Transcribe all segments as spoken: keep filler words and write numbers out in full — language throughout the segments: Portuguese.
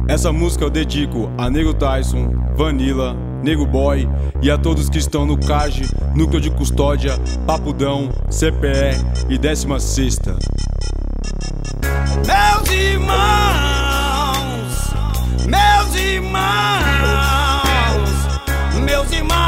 Essa música eu dedico a Nego Tyson, Vanilla, Nego Boy e a todos que estão no C A G, Núcleo de Custódia, Papudão, C P E e décima sexta. Meus irmãos, meus irmãos, meus irmãos.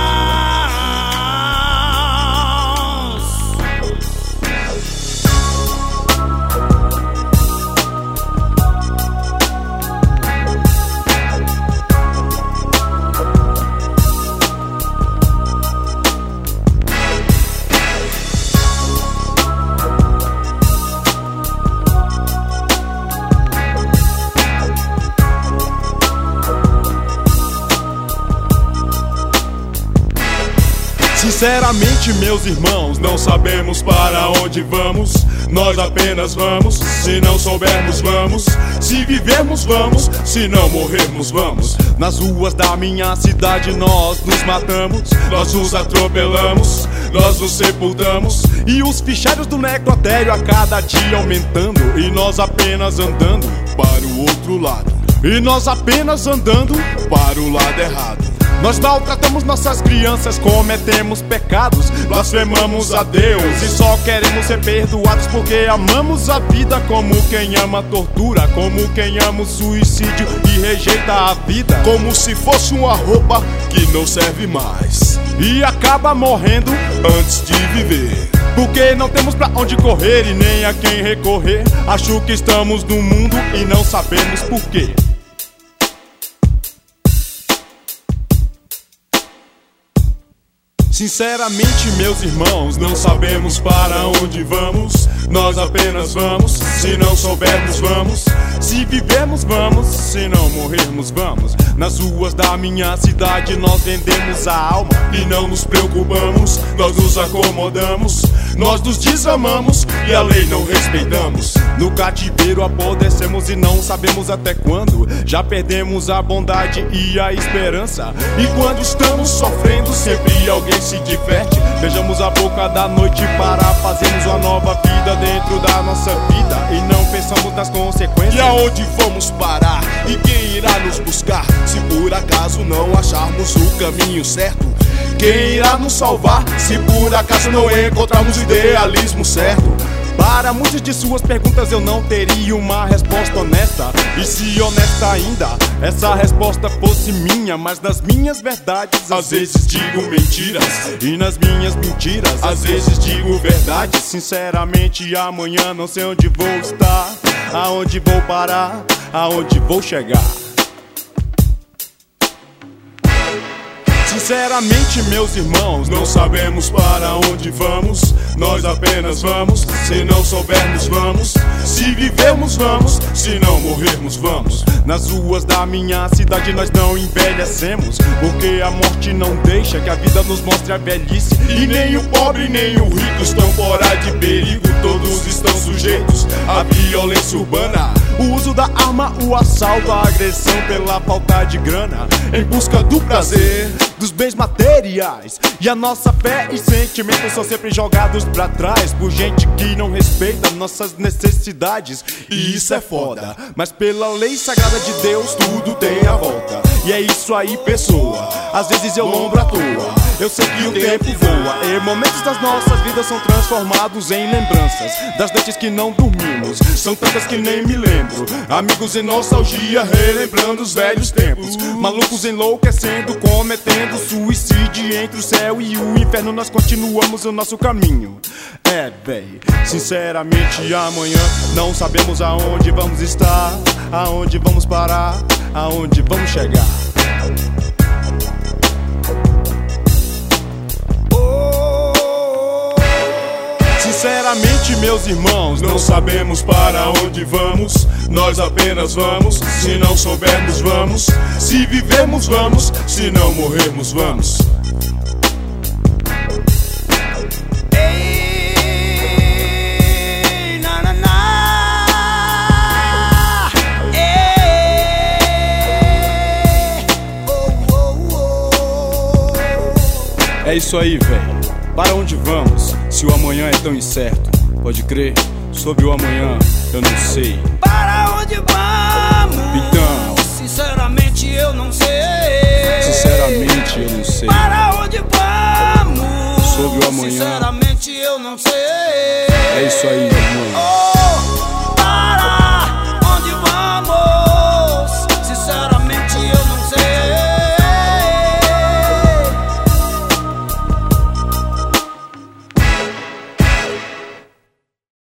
Sinceramente, meus irmãos, não sabemos para onde vamos. Nós apenas vamos, se não soubermos vamos. Se vivermos vamos, se não morrermos vamos. Nas ruas da minha cidade nós nos matamos, nós nos atropelamos, nós nos sepultamos. E os fichários do necrotério a cada dia aumentando. E nós apenas andando para o outro lado. E nós apenas andando para o lado errado. Nós maltratamos nossas crianças, cometemos pecados, blasfemamos a Deus e só queremos ser perdoados porque amamos a vida como quem ama a tortura, como quem ama o suicídio e rejeita a vida como se fosse uma roupa que não serve mais e acaba morrendo antes de viver. Porque não temos pra onde correr e nem a quem recorrer. Acho que estamos no mundo e não sabemos por quê. Sinceramente, meus irmãos, não sabemos para onde vamos. Nós apenas vamos, se não soubermos vamos. Se vivermos vamos, se não morrermos vamos. Nas ruas da minha cidade nós vendemos a alma e não nos preocupamos. Nós nos acomodamos, nós nos desamamos e a lei não respeitamos. No cativeiro apodrecemos e não sabemos até quando. Já perdemos a bondade e a esperança. E quando estamos sofrendo sempre alguém se diverte. Beijamos a boca da noite para fazermos uma nova vida dentro da nossa vida e não pensamos nas consequências. E aonde vamos parar? E quem irá nos buscar? Se por acaso não acharmos o caminho certo, quem irá nos salvar? Se por acaso não encontrarmos o idealismo certo? Para muitas de suas perguntas eu não teria uma resposta honesta. E se honesta ainda, essa resposta fosse minha. Mas nas minhas verdades às vezes digo mentiras, e nas minhas mentiras às vezes digo verdade. Sinceramente amanhã não sei onde vou estar, aonde vou parar, aonde vou chegar. Sinceramente, meus irmãos, não sabemos para onde vamos. Nós apenas vamos, se não soubermos vamos. Se vivermos vamos, se não morrermos vamos. Nas ruas da minha cidade nós não envelhecemos, porque a morte não deixa que a vida nos mostre a velhice. E nem o pobre nem o rico estão fora de perigo. Todos estão sujeitos à violência urbana. O uso da arma, o assalto, a agressão pela falta de grana, em busca do prazer, dos bens materiais. E a nossa fé e sentimentos são sempre jogados pra trás por gente que não respeita nossas necessidades. E isso é foda, mas pela lei sagrada de Deus tudo tem a volta. E é isso aí, pessoa, às vezes eu lombro à toa. Eu sei que o tempo voa e momentos das nossas vidas são transformados em lembranças das noites que não dormimos, são tantas que nem me lembro. Amigos em nostalgia, relembrando os velhos tempos. Malucos enlouquecendo, cometendo suicídio entre o céu e o inferno. Nós continuamos o nosso caminho. É, véi, sinceramente amanhã não sabemos aonde vamos estar, aonde vamos parar, aonde vamos chegar. Sinceramente, meus irmãos, não sabemos para onde vamos. Nós apenas vamos, se não soubermos vamos. Se vivermos vamos, se não morrermos vamos. Ei, na, na, na. Ei, oh, oh, oh. É isso aí, velho. Para onde vamos, se o amanhã é tão incerto? Pode crer, sobre o amanhã eu não sei. Para onde vamos? Então isso aí, irmão.